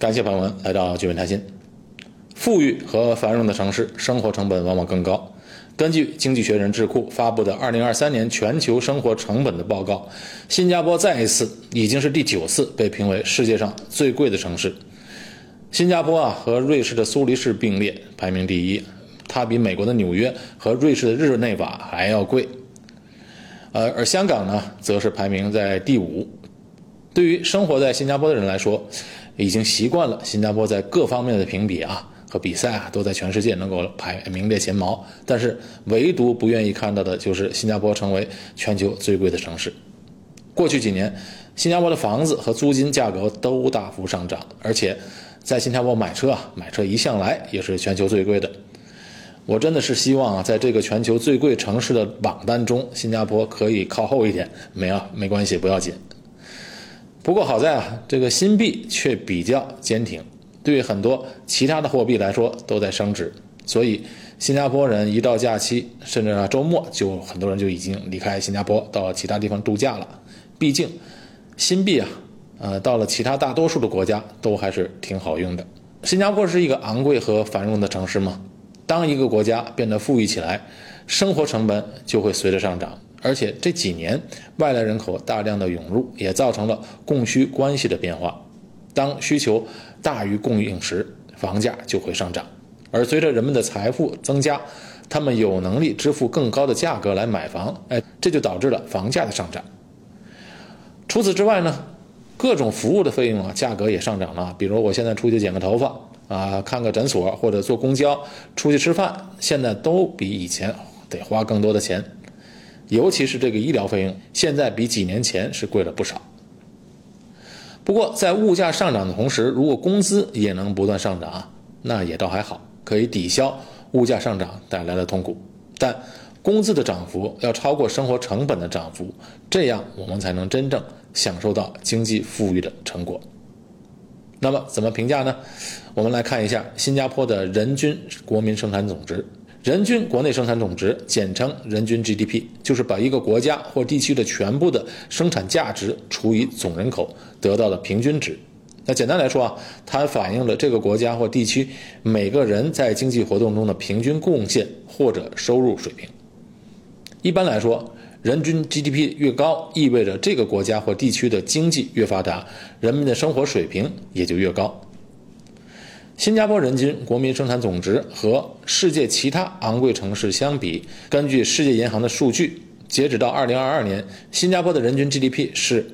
感谢朋友们来到聚美谈心。富裕和繁荣的城市生活成本往往更高。根据经济学人智库发布的2023年全球生活成本的报告，新加坡再一次已经是第9次被评为世界上最贵的城市。新加坡和瑞士的苏黎世并列排名第一，它比美国的纽约和瑞士的日内瓦还要贵。而香港呢，则是排名在第5。对于生活在新加坡的人来说，已经习惯了新加坡在各方面的评比和比赛都在全世界能够名列前茅，但是唯独不愿意看到的就是新加坡成为全球最贵的城市。过去几年，新加坡的房子和租金价格都大幅上涨，而且在新加坡买车一向来也是全球最贵的。我真的是希望在这个全球最贵城市的榜单中，新加坡可以靠后一点。没关系，不要紧。不过好在这个新币却比较坚挺，对于很多其他的货币来说都在升值，所以新加坡人一到假期甚至周末很多人就已经离开新加坡到其他地方度假了。毕竟新币到了其他大多数的国家都还是挺好用的。新加坡是一个昂贵和繁荣的城市吗？当一个国家变得富裕起来，生活成本就会随着上涨。而且这几年外来人口大量的涌入，也造成了供需关系的变化。当需求大于供应时，房价就会上涨。而随着人们的财富增加，他们有能力支付更高的价格来买房，这就导致了房价的上涨。除此之外呢，各种服务的费用价格也上涨了。比如我现在出去剪个头发看个诊所，或者坐公交出去吃饭，现在都比以前得花更多的钱。尤其是这个医疗费用，现在比几年前是贵了不少。不过在物价上涨的同时，如果工资也能不断上涨，那也倒还好，可以抵消物价上涨带来的痛苦。但工资的涨幅要超过生活成本的涨幅，这样我们才能真正享受到经济富裕的成果。那么怎么评价呢？我们来看一下新加坡的人均国民生产总值。人均国内生产总值简称人均 GDP， 就是把一个国家或地区的全部的生产价值除以总人口得到的平均值。那简单来说它反映了这个国家或地区每个人在经济活动中的平均贡献或者收入水平。一般来说，人均 GDP 越高，意味着这个国家或地区的经济越发达，人们的生活水平也就越高。新加坡人均国民生产总值和世界其他昂贵城市相比，根据世界银行的数据，截止到2022年，新加坡的人均 GDP 是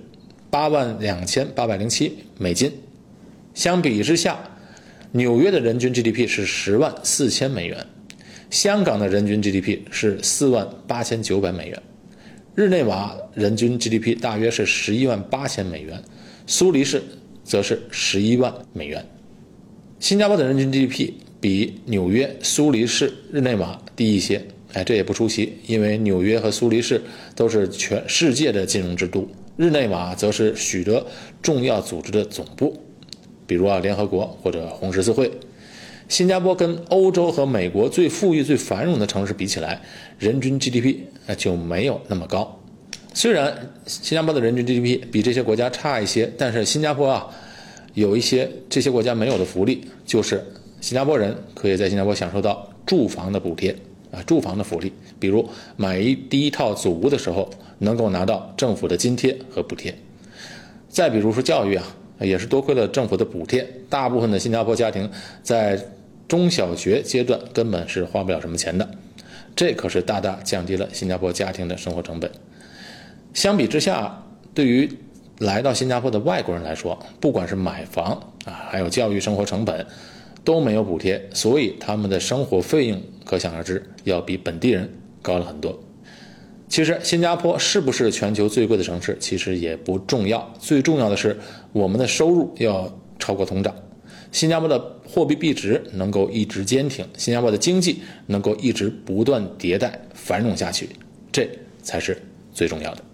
82807美金。相比之下，纽约的人均 GDP 是104000美元，香港的人均 GDP 是48900美元，日内瓦人均 GDP 大约是118000美元，苏黎世则是11万美元。新加坡的人均 GDP 比纽约、苏黎世、日内瓦低一些，这也不出奇，因为纽约和苏黎世都是全世界的金融之都，日内瓦则是许多重要组织的总部，比如联合国或者红十字会。新加坡跟欧洲和美国最富裕、最繁荣的城市比起来，人均 GDP 就没有那么高。虽然新加坡的人均 GDP 比这些国家差一些，但是新加坡有一些这些国家没有的福利，就是新加坡人可以在新加坡享受到住房的补贴住房的福利，比如买第一套祖屋的时候能够拿到政府的津贴和补贴。再比如说教育也是多亏了政府的补贴，大部分的新加坡家庭在中小学阶段根本是花不了什么钱的，这可是大大降低了新加坡家庭的生活成本。相比之下，对于来到新加坡的外国人来说，不管是买房还有教育生活成本都没有补贴，所以他们的生活费用可想而知要比本地人高了很多。其实新加坡是不是全球最贵的城市其实也不重要，最重要的是我们的收入要超过通胀，新加坡的货币币值能够一直坚挺，新加坡的经济能够一直不断迭代繁荣下去，这才是最重要的。